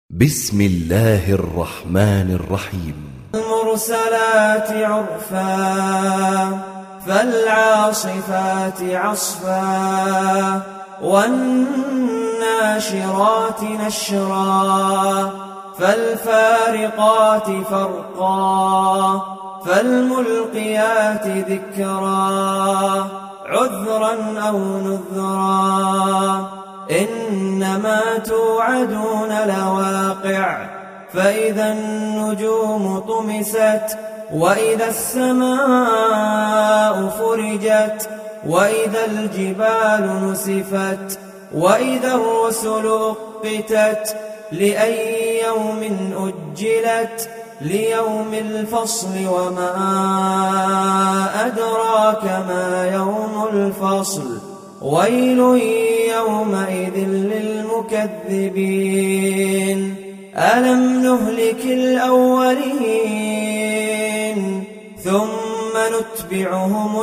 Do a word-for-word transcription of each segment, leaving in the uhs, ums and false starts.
بسم الله الرحمن الرحيم. المرسلات عرفا فالعاصفات عصفا والناشرات نشرا فالفارقات فرقا فالملقيات ذكرا عذرا أو نذرا إنما توعدون لواقع فإذا النجوم طمست وإذا السماء فرجت وإذا الجبال نسفت وإذا الرسل أقتت لأي يوم أجلت ليوم الفصل وما أدراك ما يوم الفصل ويل يومئذ للمكذبين ألم نهلك الأولين ثم نتبعهم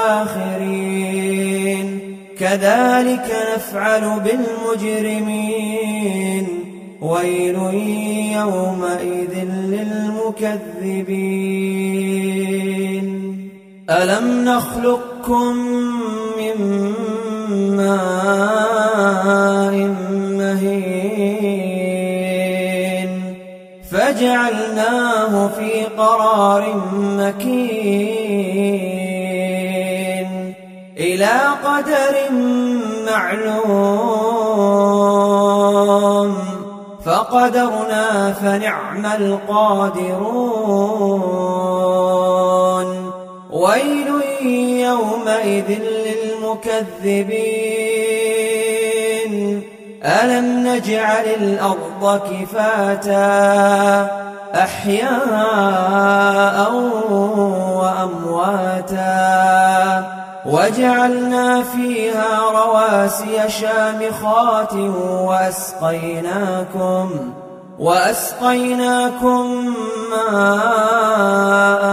الآخرين كذلك نفعل بالمجرمين ويل يومئذ للمكذبين ألم نخلقكم من ماء مهين فجعلناه في قرار مكين إلى قدر معلوم فقدرنا فنعم القادرون ويل يومئذ للمكذبين ألم نجعل الأرض كفاتا أحياء وأمواتا وجعلنا فيها رواسي شامخات وأسقيناكم وأسقيناكم ماء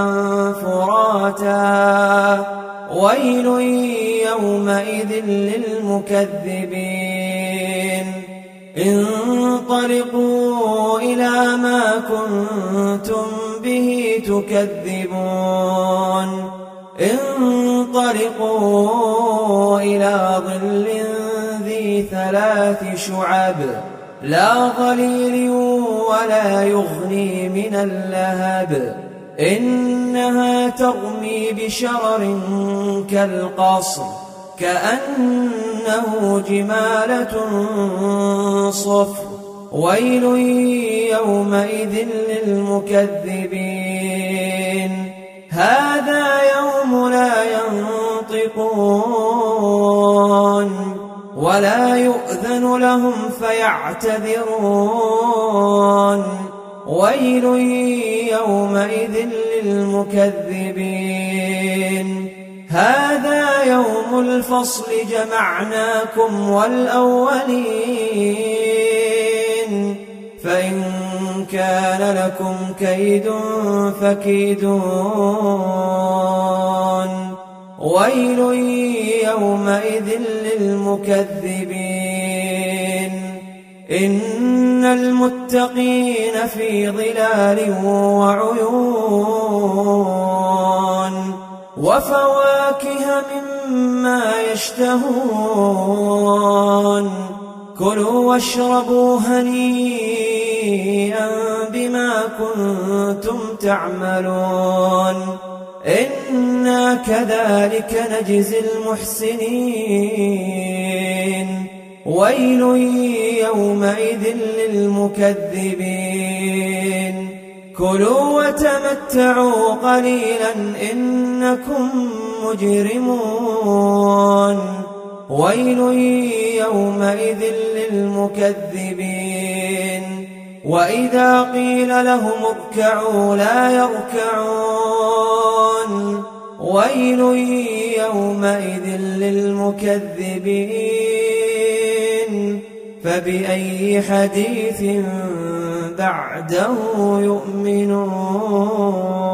فراتا ويل يومئذ للمكذبين انطلقوا إلى ما كنتم به تكذبون انطلقوا إلى ظل ذي ثلاث شعب لا ظليل ولا يغني من اللهب إنها ترمي بشرر كالقصر كأنه جمالة صفر ويل يومئذ للمكذبين هذا يوم لا ينطقون ولا يؤذن لهم فيعتذرون ويل يومئذ للمكذبين هذا يوم الفصل جمعناكم والأولين فإن كان لكم كيد فكيدون ويل يومئذ للمكذبين إن المتقين في ظلال وعيون وفواكه مما يشتهون كلوا واشربوا هنيئا بما كنتم تعملون إنا كذلك نجزي المحسنين ويل يومئذ للمكذبين كلوا وتمتعوا قليلا إنكم مجرمون ويل يومئذ للمكذبين وإذا قيل لهم اركعوا لا يركعون ويل يومئذ للمكذبين فبأي حديث بعده يؤمنون.